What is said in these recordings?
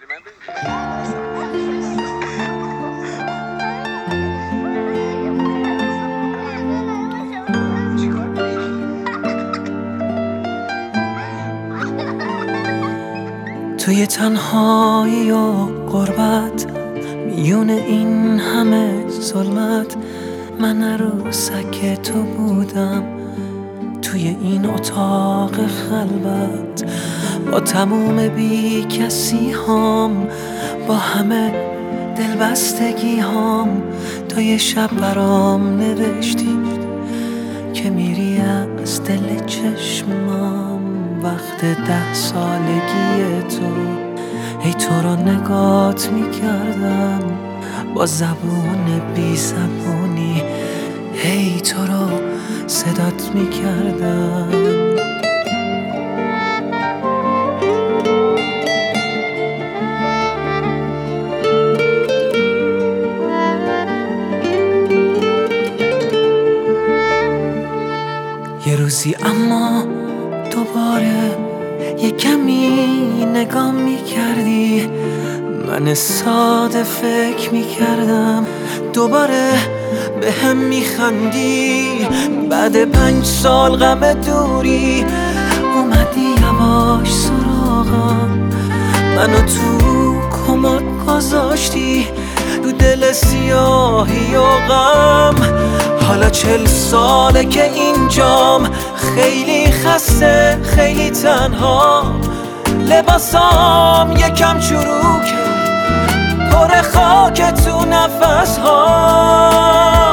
توی تنهایی و غربت، میون این همه ظلمت، من عروسک تو بودم توی این اتاق خلوت، با تموم بی کسی هام، با همه دلبستگی هام. تو یه شب برام نوشتی که میری از دل چشمام، وقت 10 سالگی تو. ای تو رو نگات میکردم با زبون بی زبونی، ای تو رو صدات میکردم. یه روزی اما دوباره یه کمی نگاه میکردی، من ساده فکر میکردم دوباره به هم میخندی. بعد 5 سال غم دوری اومدی یواش سراغم، منو تو کمد گذاشتی رو دل سیاهی و غم. حالا 40 ساله که اینجام، خیلی خسته خیلی تنها، لباسام یکم چروکه پر خاک تو نفس ها.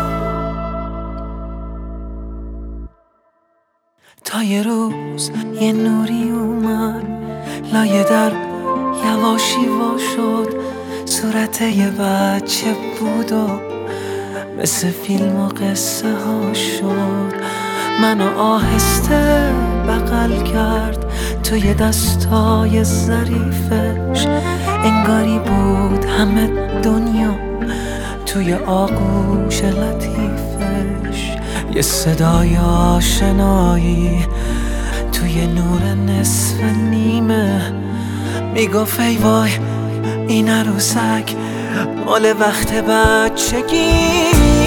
تا یه روز یه نوری اومد لایه در، یواشی وا شد، صورت یه بچه بود و مثل فیلم و قصه ها شد. منو آهسته بغل کرد توی دستای ظریفش، انگاری بود همه دنیا توی آغوش لطیفش. یه صدای آشنایی توی نور نصف نیمه میگفت ای وای این عروسک مال وقت بچگی.